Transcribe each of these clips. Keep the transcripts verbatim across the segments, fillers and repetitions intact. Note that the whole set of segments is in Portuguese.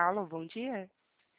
Alô, bom dia.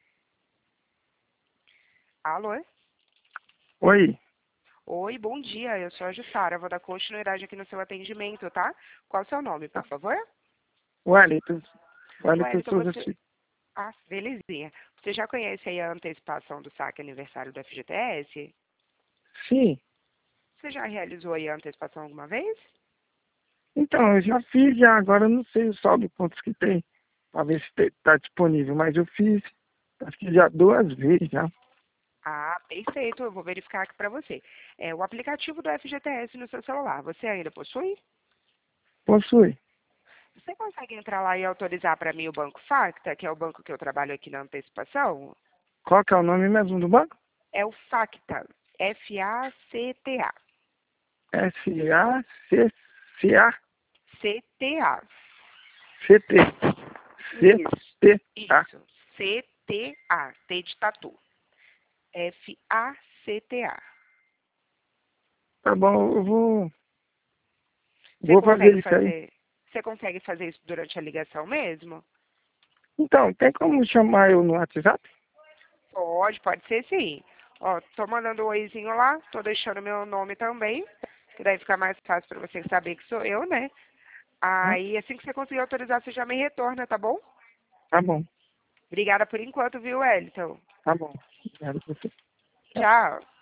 Alô? Oi, Oi, bom dia. Eu sou a Jussara. Vou dar continuidade aqui no seu atendimento, tá? Qual é o seu nome, por favor? Wellington, Wellington Wellington, Souza você... Filho. Ah, belezinha. Você já conhece aí a antecipação do saque aniversário do F G T S? Sim, Você já realizou aí a antecipação alguma vez? então, eu já fiz já, agora eu não sei o saldo de pontos que tem, para ver se está disponível, mas eu fiz, acho que já duas vezes já. Ah, perfeito. Eu vou verificar aqui para você. É o aplicativo do F G T S no seu celular. Você ainda possui? Possui. Você consegue entrar lá e autorizar para mim o Banco Facta, que é o banco que eu trabalho aqui na antecipação? Qual que é o nome mesmo do banco? É o Facta, F A C T A. S-A-C-C-A-C-T. C T A. Isso, C-T-A. isso. C T A. T de tatu. F A C T A. Tá bom, eu vou, Você vou fazer consegue isso aí. fazer? Você consegue fazer isso durante a ligação mesmo? Então, tem como chamar eu no WhatsApp? Pode, pode ser sim. Ó, tô mandando um oizinho lá, tô deixando meu nome também, que daí fica mais fácil para você saber que sou eu, né? Hã? Aí, assim que você conseguir autorizar, você já me retorna, tá bom? Tá bom, Obrigada por enquanto, viu, Wellington? tá bom. Obrigado por você. Tchau.